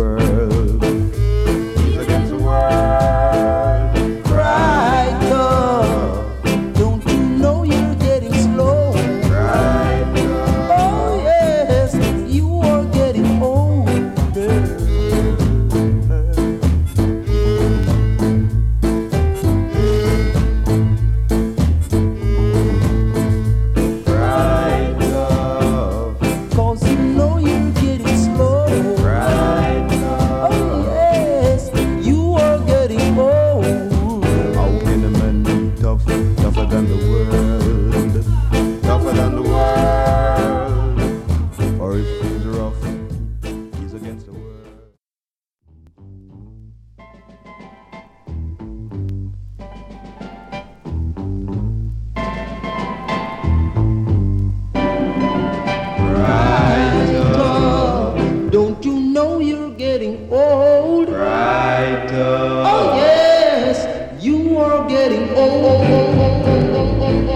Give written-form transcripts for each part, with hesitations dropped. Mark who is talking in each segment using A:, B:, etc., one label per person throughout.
A: world. He's against the world.
B: Right up. Don't you know you're getting slow?
A: Right up.
B: Oh yes, you are getting older.
A: Right up.
B: 'Cause you know you're getting slow.
A: Right up.
B: Oh yes, you are getting old.
A: How can a man be tough, tougher than the world, tougher than the world? Or if he's rough, he's against the world. Right up,
B: Don't you know you're getting old?
A: right up.
B: Oh yes, you are getting old.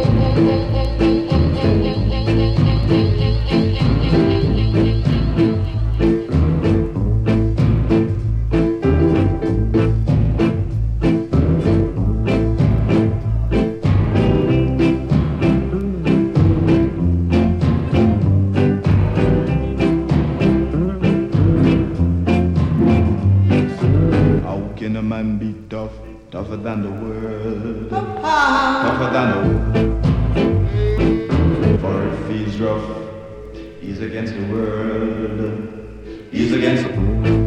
A: How can a man be tough, tougher than the world, tougher than the world? For if he's rough, he's against the world, he's against the world.